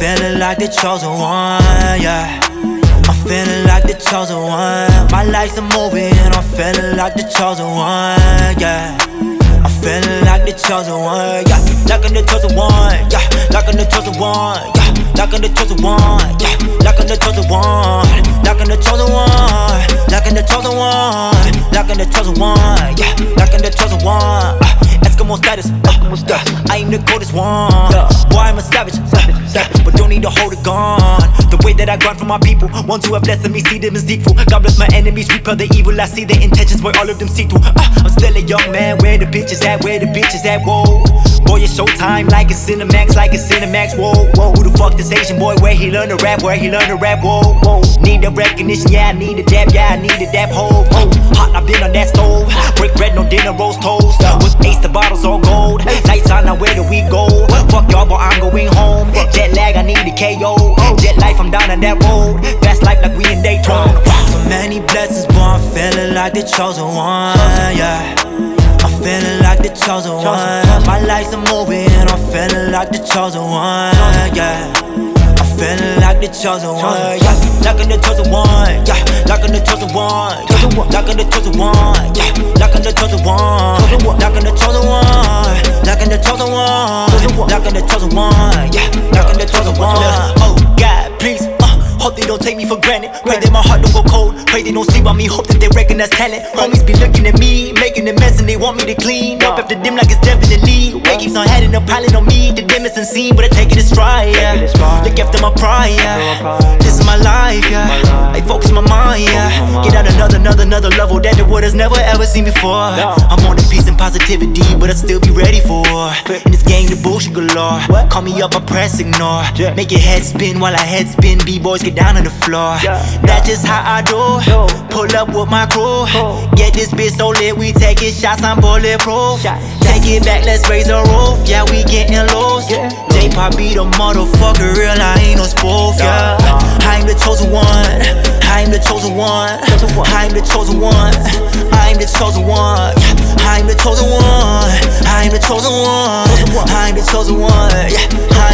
feeling like the chosen one, yeah. I'm feeling like the chosen one. My life's a movie and I'm feeling like the chosen one, yeah. I'm feeling like the chosen one, yeah. Like I'm the chosen one, yeah. Like I'm the chosen one, yeah. Like I'm the chosen one, yeah. Like I'm the chosen one, like I'm the chosen one, like I'm the chosen one, like I'm the chosen one, yeah. Like I'm the chosen one. Eskimo status, I am the coldest one. Boy, I'm a savage, but don't need to hold a gun. The way that I grind for my people, ones who have blessed me, see them as equal. God bless my enemies, repel the evil. I see their intentions, boy, all of them see through. I'm still a young man, where the bitches at, where the bitches at, whoa. Boy, it's showtime, like a Cinemax, whoa. Who the fuck this Asian boy, where he learn to rap, whoa. Need a recognition, yeah, I need a dab, ho. Hot, I've been on that stove. Break bread, no dinner, roast toast. With ace, the bottles all gold. Lights on, now where do we go? Fuck y'all, but I'm going home. Jet lag, I need a KO. Jet life, I'm down on that road. Fast life like we in Daytona. So many blessings, boy, I'm feeling like the chosen one, yeah. I'm feeling like the chosen one. My life's a movie and I'm feeling like the chosen one, yeah. I'm feeling like the chosen one, yeah. Like I'm the chosen one, yeah. Like I'm the chosen one, yeah. Like I'm the chosen one, yeah. Like I'm the chosen one, like I'm the chosen one, like I'm the chosen one, like I'm the chosen one, yeah. Like I'm the chosen one. Oh God, please. Hope they don't take me for granted. Pray that my heart don't go cold. Pray they don't sleep on me. Hope that they recognize talent. Homies be looking at me, making a mess, and they want me to clean up after them like it's definitely. Way keeps on heading up, piling on me. The dim is unseen, but I take it in stride, yeah. Look after my pride, yeah. This is my life, yeah. I focus my mind, yeah. Get out another level that the world has never ever seen before. I'm on the peace and positivity, but I still be ready for. In this game, the bullshit galore. Call me up, I press ignore. Make your head spin while I head spin. B-boys get down on the floor. That's just how I do. Pull up with my crew. Get this bitch so lit, we taking shots, I'm bulletproof. Take it back, let's raise the roof. Yeah, we getting loose. J-Pop be the motherfucker, real, I ain't no spoof, yeah. I'm the chosen one. I'm the chosen one. I'm the chosen one. I'm the chosen one. I'm the chosen one. I'm the chosen one. I'm the chosen one. Yeah.